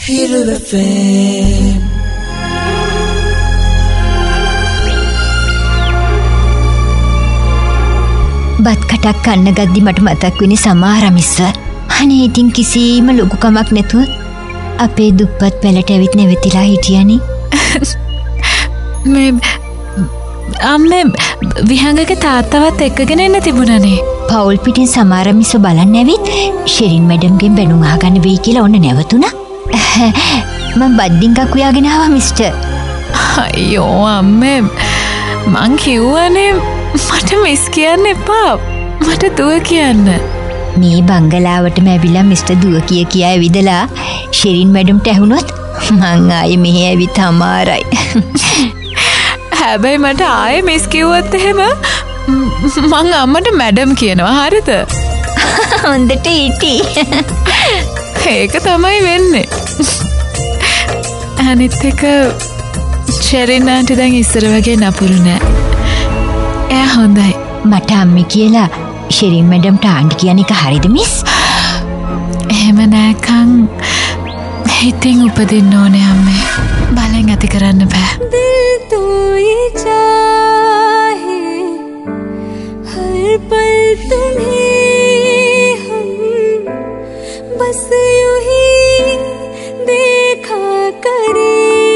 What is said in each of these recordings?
Hero FM. බත් කටක් කන්න ගද්දි මට මතක් වෙන්නේ සමහරමිස්ස. අනේ ඉතින් කිසිම ලොකුකමක් නැතුව අපේ දුප්පත් පැලට ඇවිත් නැවතිලා හිටියනේ. මේ අම්මේ විහංගගේ තාත්තවත් එක්කගෙන එන්න තිබුණනේ. පවුල් පිටින් සමහරමිස්ස බලන්න ඇවිත් ෂෙරින් මැඩම්ගෙන් බැනුම් අහගන්න වෙයි කියලා ඔන්න නැවතුණා. මම බඩින්කක් උයාගෙන ආවා මිස්ටර්. අයියෝ අම්මේ මං කිව්වනේ මට මිස් කියන්න එපා. මට දුව කියන්න. මේ බංගලාවටම ඇවිල්ලා මිස්ටර් දුව කියා ඇවිදලා ෂෙරින් මැඩම්ට ඇහුනොත් මං ආයේ මෙහෙ ඇවිත් අමාරයි. හැබැයි මට ආයේ මිස් කිව්වොත් එහෙම මං අම්මට මැඩම් කියනවා. හරිද? හොඳට හිටි. ඒක තමයි වෙන්නේ. අනිත් එක ෂෙරින් ආන්ටි දැන් ඉස්සර වගේ නපුරු නෑ. එයා හොඳයි. මට අම්මි කියලා ෂෙරින් මැඩම්ට ආන්ටි කියන එක හරිද මිස්? එහෙම නෑකං හිතින් උපදින්න ඕනේ අම්මේ. බලෙන් ඇති කරන්න බෑ. दिल तो ये चाहे हर पल तुम्हें हम बस यूं ही देखा करे.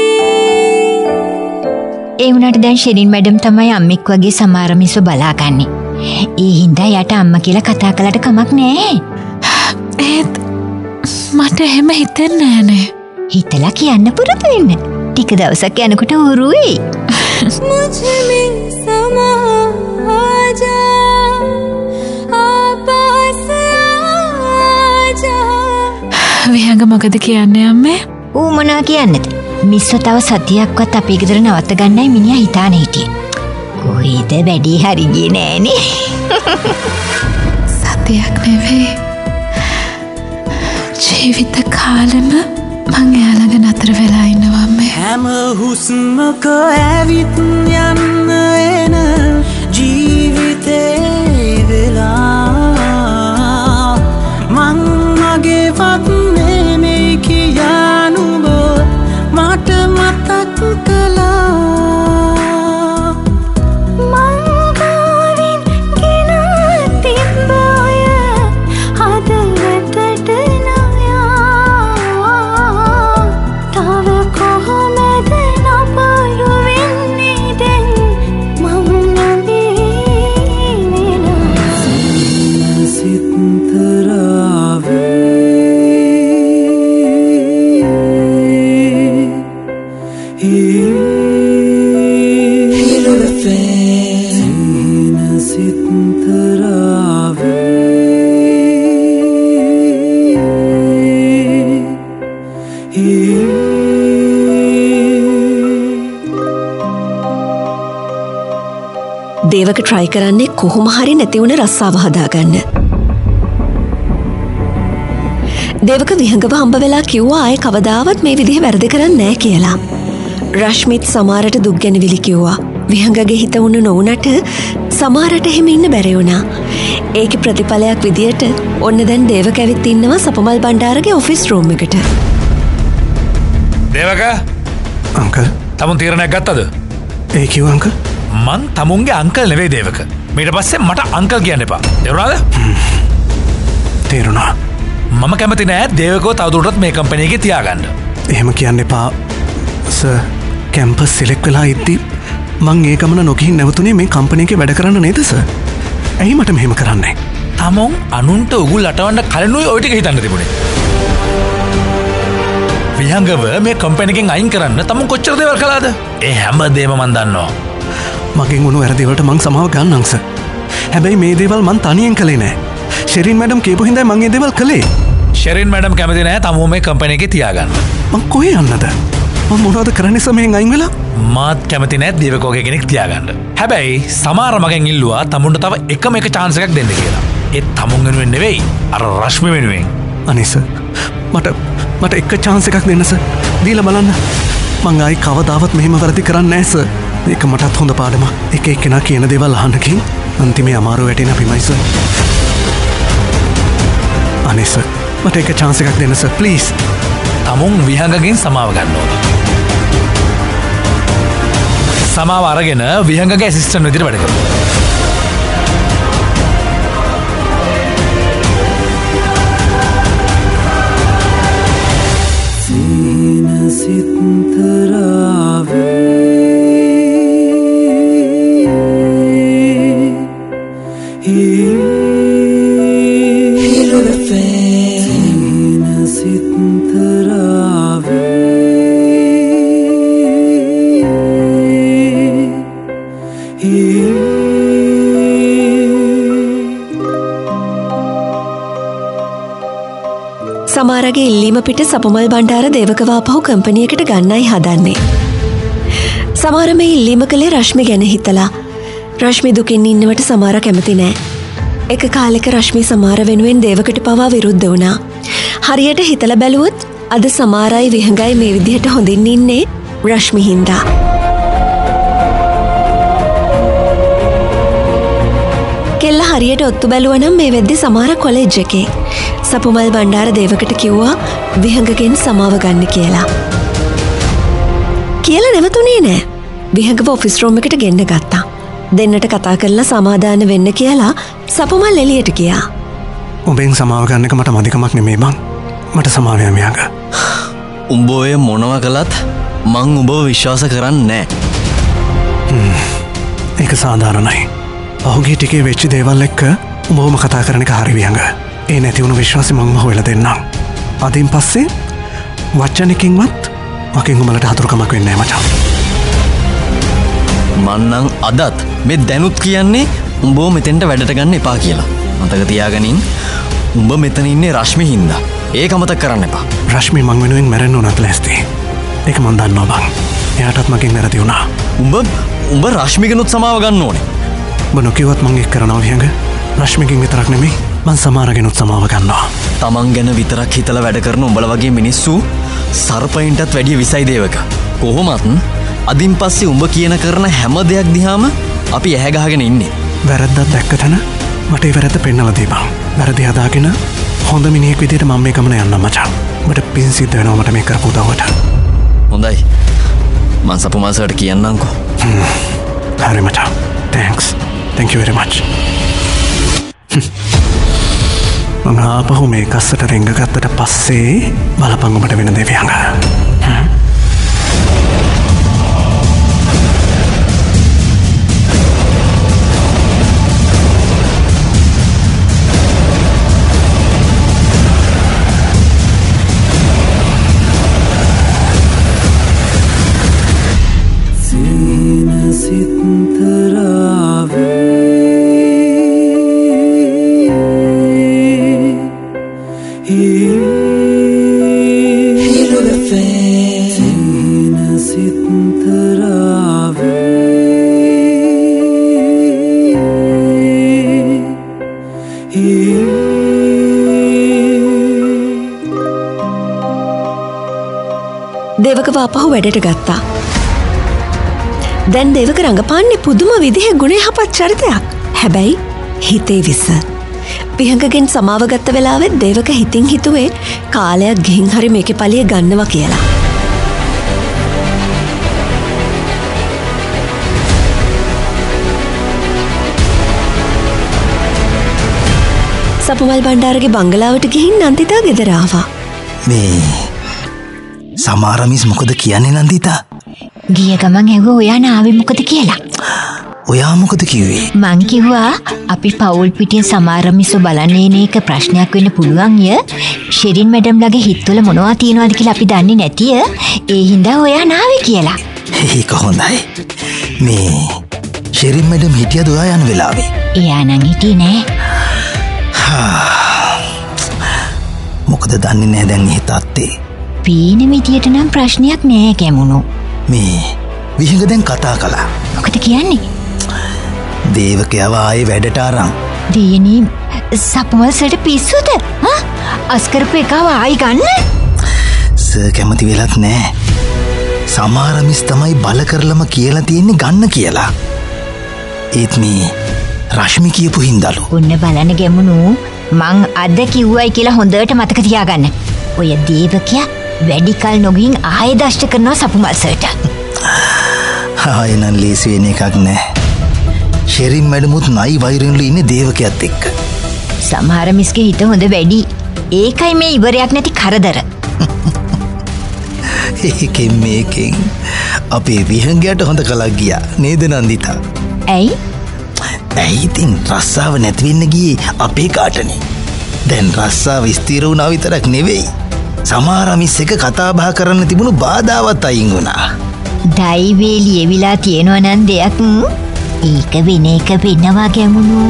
ඒ වුණාට දැන් ෂෙරින් මැඩම් තමයි අම්මෙක් වගේ සමහර මිනිස්සු බලාගන්නේ. ඒ හින්දා යට අම්මා කියලා කතා කළාට කමක් නෑ. ඒත් මට එහෙම හිතෙන්නේ නෑනේ. හිතලා කියන්න පුරුදු වෙන්න. ටික දවසක් යනකොට උරු වෙයි. मुझ में समा जा पास आजा. විහංග මොකද කියන්නේ අම්මේ? ඌ මොනවා කියන්නේද? මිස්සෝ තව සතියක්වත් අපේ ගෙදර නවත්ත ගන්නයි මිනිහා හිතාන හිටියේ. කොහෙද වැඩි හරි ගියේ නෑනේ. සතියක් නෙවෙයි. ජීවිත කාලෙම මං එයාලඟ නතර වෙලා ඉන්නවා අම්මේ. හැම හුස්මක ඇවිත් යන්න එන ජීවිතේ වෙලා මං මගේ වත් නෙමෙයි කියනුඹ මට මතක් කළා. මං ගාවින් ගෙන තිබ්බ ඔය හදවතට නයා. තව කොහොමද නපුරු වෙන්නේ දැන් මම නවී සිත්තරාවේ Hero FM. දේවක try කරන්නේ කොහොම හරි නැති වුණ රස්සාව හදාගන්න. දේවක විහංගව හම්බ වෙලා කිව්වා ආයේ කවදාවත් මේ විදිහේ වැරදි කරන්නේ නැහැ කියලා. රශ්මිත් සමාරට දුක් ගැනවිලි කිව්වා. විහංගගේ හිත උන්න නොවුනට සමාරට එහෙම ඉන්න බැරි වුණා. ඒකේ ප්‍රතිඵලයක් විදියට ඔන්න දැන් දේවක ඇවිත් ඉන්නවා සපමල් බණ්ඩාරගේ ඔෆිස් රූම් එකට. දේවක අංකල් තමුන් තීරණයක් ගත්තද? ඒ කිව්ව අංකල් මං තමුන්ගේ අංකල් නෙවෙයි දේවක. ඊට පස්සේ මට අංකල් කියන්න එපා. තේරුණාද? තේරුණා. මම කැමති නෑ දේවකව තවදුරටත් මේ කම්පැනි එකේ තියාගන්න. එහෙම කියන්න එපා සර්. කැම්පස් සිලෙක්ට් වෙලා ඉද්දි මං ඒ ගමන නොගිහින් නැවතුනේ මේ කම්පැනි එකේ වැඩ කරන්න නේද සර්? ඇයි මට මෙහෙම කරන්නේ? තමුන් අනුන්ට උගුල් අටවන්න කලිනුයි ඔය ටික හිතන්න තිබුණේ. විහංගව මේ කම්පැනි එකෙන් අයින් කරන්න තමුන් කොච්චර දේවල් කළාද? ඒ හැමදේම මන් දන්නවා. මගෙන් වුණු වැරදිවලට මං සමාව ගන්නම් සර්. හැබැයි මේ දේවල් මං තනියෙන් කළේ නෑ. ෂෙරින් මැඩම් කියපු හින්දා මං ඒ දේවල් කළේ. ෂෙරින් මැඩම් කැමති නෑ තමුන් මේ කම්පැනි එකේ තියාගන්න. මං කොහේ යන්නද? මං මොනවද කරන්නේ සමයෙන් අයින් වෙලා? මාත් කැමති නෑ දේවක වගේ කෙනෙක් තියාගන්න. හැබැයි සමහර මගෙන් ඉල්ලුවා තමුන්ට තව එකම එක chance එකක් දෙන්න කියලා. ඒ තමුන් වෙනුවෙන් නෙවෙයි අර රශ්මි වෙනුවෙන්. අනේ සර් මට එක chance එකක් දෙන්න සර්. දීලා බලන්න. මං ආයි කවදාවත් මෙහෙම වැරදි කරන්නේ නෑ සර්. ඒක මටත් හොඳ පාඩමක්. එක එක්කෙනා කියන දේවල් අහන්නකින් අන්තිමේ අමාරු වැටෙන අපිමයි සර්. අනේ සර් මට එක chance එකක් දෙන්න සර් ප්ලීස්. තමුන් විහඟගෙන් සමාව ගන්න ඕන. සමාව අරගෙන විහඟගේ ඇසිස්ටන්ට් විදිහට වැඩ කරනවා. සමාරගේ ඉල්ලීම පිට සපුමල් බණ්ඩාර දේවකවාපහු කම්පැනියකට ගන්නයි හදන්නේ. සමාර මේ ඉල්ලීම කළේ රශ්මි ගැන හිතලා. රශ්මි දුකින් ඉන්නවට සමාර කැමති නෑ. එක කාලෙක රශ්මි සමාර වෙනුවෙන් දේවකට පවා විරුද්ධ වුණා. හරියට හිතලා බැලුවොත් අද සමාරයි විහඟයි මේ විදිහට හොඳින් ඉන්නේ රශ්මි හින්දා. කෙල්ල හරියට ඔත්තු බැලුවනම් මේ වෙද්දි සමාර කොලෙජ් එකේ. සපුමල් බණ්ඩාර දේවකට කිව්වා විහඟගෙන් සමාව ගන්න කියලා. කියලා නැවතුනේ නෑ. විහඟව ඔෆිස් රූම් එකට ගෙන්න ගත්තා. දෙන්නට කතා කරලා සමාදාන වෙන්න කියලා සපුමල් එළියට ගියා. උඹෙන් සමාව ගන්න එක මට මදිකමක් නෙමෙයි බං. මට සමාව යන්න විහඟ. උඹ ඔය මොනවා කළත් මං උඹව විශ්වාස කරන්නේ නෑ. ඒක සාධාරණයි. පහුගිය ටිකේ වෙච්ච දේවල් එක්ක උඹවම කතා කරන එක හරි විහඟ. ඒ නැතිවුණු විශ්වාසය මං හොයලා දෙන්නම්. අදින් පස්සේ වචනකින්වත් මකින් උඹලට හතුරුකමක් වෙන්නේ නැහැ මචං. මන්නම් අදත් මේ දැනුත් කියන්නේ උඹව මෙතෙන්ට වැඩට ගන්න එපා කියලා. මතක තියාගනින් උඹ මෙතන ඉන්නේ රශ්මි හින්දා. ඒක මතක කරන්න එපා. රශ්මි මං වෙනුවෙන් මැරෙන්න උනත් ලෑස්ති. ඒක මං දන්නවා බං. එයාටත් මගෙන් වැරදි වුණා. උඹ රශ්මිගෙනුත් සමාව ගන්න ඕනේ. උඹ නොකියවත් මං එක් කරනවා විහඟ. රශ්මිකින් විතරක් නෙමෙයි මං සමාරගෙනුත් සමාව ගන්නවා. තමන් ගැන විතරක් හිතලා වැඩ කරන උඹල වගේ මිනිස්සු සර්පයින්ටත් වැඩිය විසයි දේවක. කොහොමත් අදින් පස්සේ උඹ කියන කරන හැම දෙයක් දිහාම අපි ඇහැ ගහගෙන ඉන්නේ. වැරද්දක් දැක්ක තැන මට ඒ වැරද්ද පෙන්නලා දීපන්. වැරදි හදාගෙන හොඳ මිනිහෙක් විදිහට මම මේ ගමන යන්නම් මචං. මට පින් සිද්ධ වෙනවා මට මේ කරපු උදව්වට. හොඳයි. මං සපුමල් සර්ට කියන්නම්කෝ. හරි මචං. thanks. thank you very much. මං ආපහු මේ කස්සට රෙංගගත්තට පස්සේ බලපං ඔබට වෙන දේ විහඟ. දේවක වාපහු වැඩට ගත්තා. දැන් දේවක රඟපාන්නේ පුදුම විදිහේ ගුණ යහපත් චරිතයක්. හැබැයි හිතේ විස. විහඟගෙන් සමාව ගත්ත වෙලාවෙත් දේවක හිතින් හිතුවේ කාලයක් ගිහින් හරි මේකේ පලිය ගන්නවා කියලා. සපුමල් බණ්ඩාරගේ බංගලාවට ගිහින් නන්දිතා ගෙදර ආවා. මේ සමාරමිස් මොකද කියන්නේ නන්දිතා? ගිය ගමන් ඇහුවා ඔයා නාවේ මොකද කියලා. ඔයා මොකද කිව්වේ? මං කිව්වා අපි පවුල් පිටින් සමාරමිස්ව බලන්නේ නේ එක ප්‍රශ්නයක් වෙන්න පුළුවන් ය. ෂෙරින් මැඩම්ලගේ හිතවල මොනවා තියෙනවද කියලා අපි දන්නේ නැතිය. ඒ හින්දා ඔයා නාවේ කියලා. ඒක හොඳයි. මේ ෂෙරින් මැඩම් හිටියද ඔයා යන වෙලාවේ? එයා නම් හිටියේ නෑ. මොකද දන්නේ නැහැ දැන් එහෙ තාත්තේ. පීන විදියට නම් ප්‍රශ්නයක් නෑ කැමුණු. මේ විහඟ දැන් කතා කළා. මොකද කියන්නේ? දේවකයව ආයේ වැඩට අරන්. දෙයනි සපුමල් සර්ට පිස්සුද? අස්කරපු එකව ආයි ගන්න? සර් කැමති වෙලත් නෑ. සමාරමිස් තමයි බල කරලම කියලා තියෙන්නේ ගන්න කියලා. ඒත් මේ රශ්මි කියපු හින්දලු. ඔන්න බලන්න ගැමුණු මං අද කිව්වයි කියලා හොඳට මතක තියාගන්න. ඔය දේවකයා වැඩිකල් නොගින් ආය දෂ්ට කරනවා සපුමල්සට. ආයනන් ලේසි වෙන එකක් නෑ. ෂෙරින් මැඩමුත් නයි වෛරන්ලු ඉන්න දේවකයත් එක්ක. සමහර මිස්ගේ හිත හොඳ වැඩි. ඒකයි මේ ඉවරයක් නැති කරදර. ඒකෙන් මේකෙන් අපේ විහංගයට හොඳ කලක් ගියා නේද නන්දිතා? ඇයි? ඇයි ඉතින් රස්සාව නැතිවෙන්න ගියේ අපේ කාටනේ. දැන් රස්සාව ස්ථිර වුණා විතරක් නෙවෙයි. සමහර මිස් එක කතා බහ කරන්න තිබුණු බාධාවත් අයින් වුණා. දෛවේ ලියවිලා තියෙනවා නම් දෙයක් ඒක වෙන එක වෙනවා ගැමුණු.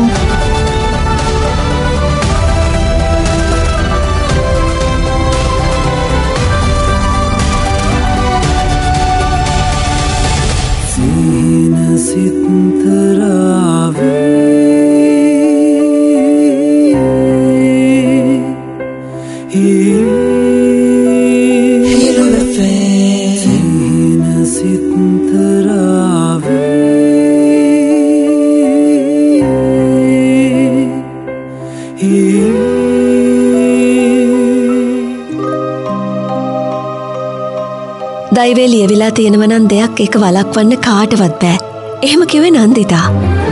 දෛවේ ලියවිලා තියෙනවනම් දෙයක් ඒක වලක්වන්න කාටවත් බෑ. එහෙම කිව්වේ නන්දිතා.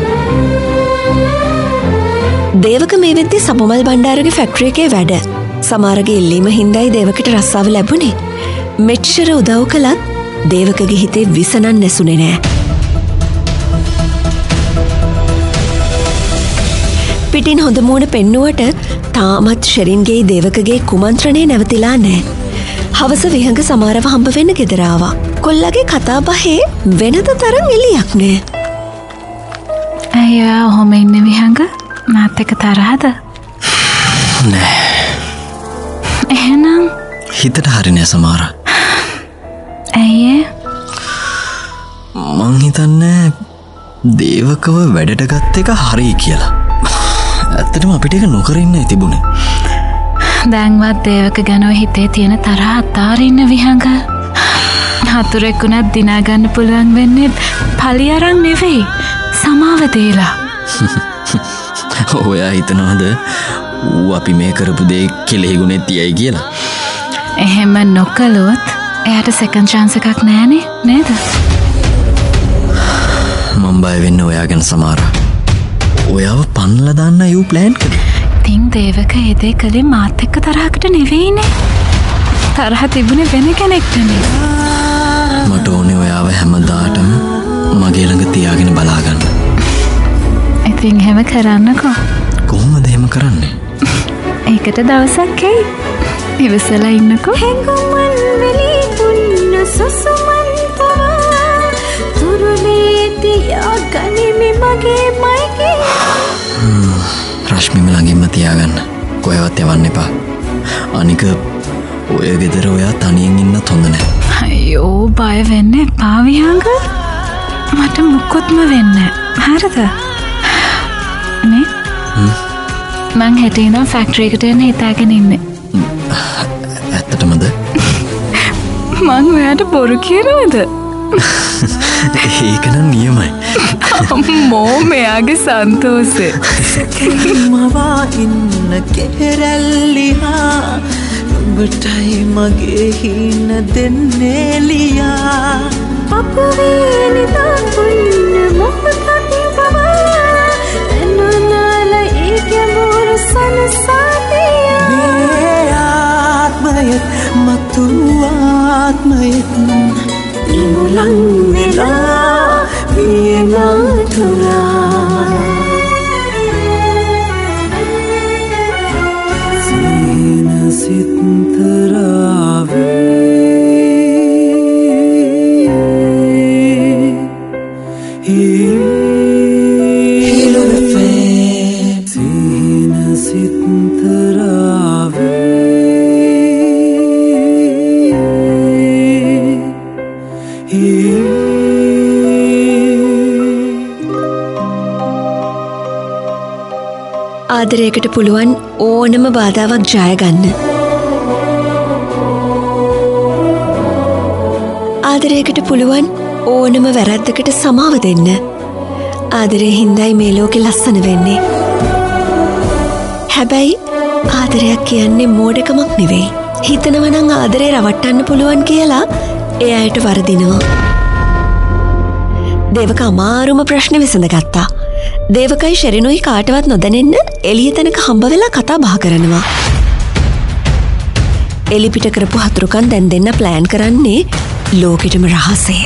දේවක මේ වෙද්දි සපුමල් බණ්ඩාරගේ ෆැක්ටරි එකේ වැඩ. සමහරගේ ඉල්ලීම හින්දායි දේවකට රස්සාව ලැබුණේ. මෙච්චර උදව් කළත් දේවකගේ හිතේ විසනන් නැසුනේ නෑ. පිටින් හොඳ මූණ පෙන්නුවට තාමත් ෂෙරින්ගේ දේවකගේ කුමන්ත්‍රණය නැවතිලා නෑ. හවස විහඟ සමාරව හම්බ වෙන්න ගෙදරාවා. කොල්ලගේ කතා බහේ වෙනද තරම් එලියක් නෑ. අයියා ඔහොම ඉන්න විහඟ මාත් එක තරහද? නෑ. එහෙනම් හිතට හරි නෑ සමාර. ඇයි? මං හිතන්නේ දේවකව වැඩට ගත්ත එක හරි කියලා. ඇත්තටම අපිට එක නොකර ඉන්න තිබුණේ. දැන්වත් දේවක ගැන හිතේ තියෙන තරහ අතාරින්න විහඟ. හතුරෙක්ුණත් දිනාගන්න පුළුවන් වෙන්නේ පලි අරන් නෙවෙයි සමාව දීලා. ඔයා හිතනවද ඌ අපි මේ කරපු දේ කෙලෙහිගුණේ තියයි කියලා? එහෙම නොකළොත් එයාට සෙකන්ඩ් චාන්ස් එකක් නෑනේ නේද? මම බය වෙන්නේ ඔයා ගැන සමාර. ඔයාව පන්ලා දාන්න යූ ප්ලෑන් කළේ. ඉතින් දේවක ඒ දේ කළේ මාත් එක්ක තරහකට නෙවෙයිනේ. තරහ තිබුණේ වෙන කෙනෙක්ටනේ. මට ඕනේ ඔයාව හැමදාටම මගේ ළඟ තියාගෙන බලාගන්න. ඉතින් එහෙම කරන්නකෝ. කොහොමද එහෙම කරන්නේ? ඒකට දවසක් එයි. ඉවසලා ඉන්නකෝ. හැඟුමන් වෙලී තුන්න සුසුමන්තවා තුරුලේ තියා ගනිමි මගේ මයිකේ. රශ්මිම ළඟින්ම තියාගන්න. කොහෙවත් යවන්න එපා. අනික ඔය ගෙදර ඔයා තනියෙන් ඉන්නත් හොඳ නෑ. අයියෝ බය වෙන්න එපා විහඟ. මට මුකුත්ම වෙන්නේ නෑ. හරිද? නේ? මං හෙට ඉඳන් ෆැක්ටරි එකට යන්න හිතාගෙන ඉන්නේ. ඇත්තටමද? මං ඔයාට බොරු කියනවද? ඒක නම් නියමයි. අම්මෝ මෙයාගේ සන්තෝෂේ. මවා ඉන්න කෙරැල්ලිහා නුඹටයි මගේ හින දෙන්නේ ලියා. අපවේනිදා පුන්න මොහොතක් පවා එන්නනල ඒකෙමුරු සනසාතියා. මේ ආත්මයත් මතු ආත්මයත් ඉමුලන් වෙලා වියනතුරා. සීන සිත්තරාවේ හිලුරෆේ සීන සිත්තරාවේ ආදරයකට පුළුවන් ඕනම බාධාවක් ජයගන්න. ආදරයකට පුළුවන් ඕනම වැරැද්දකට සමාව දෙන්න. ආදරය හින්දායි මේ ලෝකෙ ලස්සන වෙන්නේ. හැබැයි ආදරයක් කියන්නේ මෝඩකමක් නෙවෙයි. හිතනවනං ආදරේ රවට්ටන්න පුළුවන් කියලා ඒ අයට වරදිනවා. දේවක අමාරුම ප්‍රශ්න විසඳ ගත්තා. දේවකයි ශෙරිනුයි කාටවත් නොදැනෙන්න එළිය තැනක හම්බ වෙලා කතා බහ කරනවා. එලිපිට කරපු හතුරුකන් දැන් දෙන්න ප්ලෑන් කරන්නේ ලෝකෙටම රහසේ.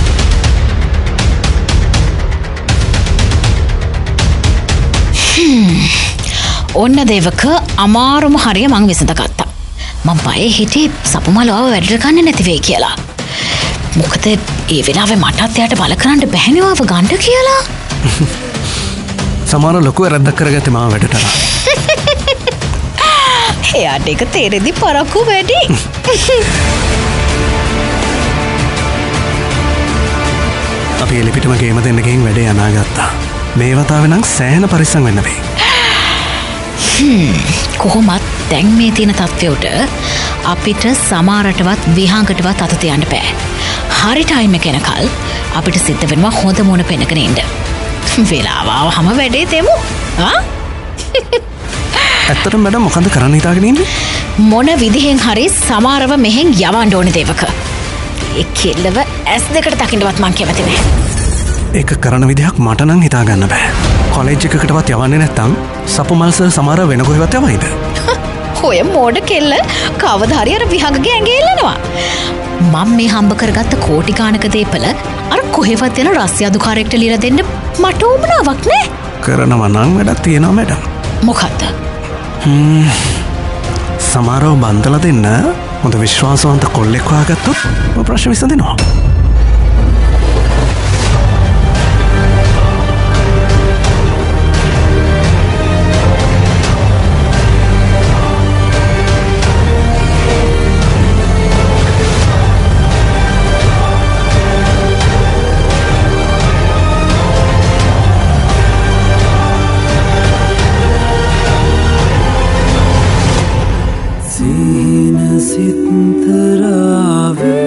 ඔන්න දේවක අමාරුම හරිය මං විසඳගත්තා. මං බය හිටියේ සපුමලව වැඩට ගන්න නැති වෙයි කියලා. මොකද ඒ වෙලාවේ මටත් එයාට බල කරන්න බැහැනවාව ගන්න කියලා. සමහර ලොකු වැරද්දක් කරගත්තේ මාව වැඩට අරන්. එයාට ඒක තේරෙදි පරක්කු වැඩි. අපි එලිපිටම ගේම දෙන්න ගිහින් වැඩේ අනාගත්තා. මේ වතාවේ නම් සෑහෙන පරිස්සම් වෙන්න වෙයි. කොහොමත් දැන් මේ තියෙන තත්ත්වයට අපිට සමහරටවත් විහාංගටවත් අත තියන්න බෑ. හරි ටයිම් එක එනකල් අපිට සිද්ධ වෙනවා හොඳ මොන පෙනගෙන ඉන්න. වෙලාව ආවම වැඩේ දෙමු. ඇත්තටම මැඩම් මොකන්ද කරන්න හිතාගෙන ඉන්නේ? මොන විදිහෙන් හරි සමහරව මෙහෙන් යවන්න ඕනේ දේවක. ඒ කෙල්ලව ඇස් දෙකට දකින්නවත් මං කැමති නෑ. ඒක කරන විදිහක් මට නම් හිතා ගන්න බෑ. කොලෙජ් එකකටවත් යවන්නේ නැත්තම් සපුමල් සර් සමහර වෙන කොහෙවත් යවයිද? ඔය මෝඩ කෙල්ල කවදා හරි අර විහංගගේ ඇඟේ එල්ලනවා. මම මේ හම්බ කරගත්ත කෝටි ගානක දේපල අර කොහෙවත් යන රස්තියාදුකාරයෙක්ට ලියලා දෙන්න මට උවමනාවක් නෑ. කරනවා නම් වැඩක් තියෙනවා මැඩම්. මොකද්ද? සමහරව බන්දලා දෙන්න හොඳ විශ්වාසවන්ත කොල්ලෙක් හොයාගත්තොත් ප්‍රශ්න විසඳෙනවා. සිහින සිත්තරාවේ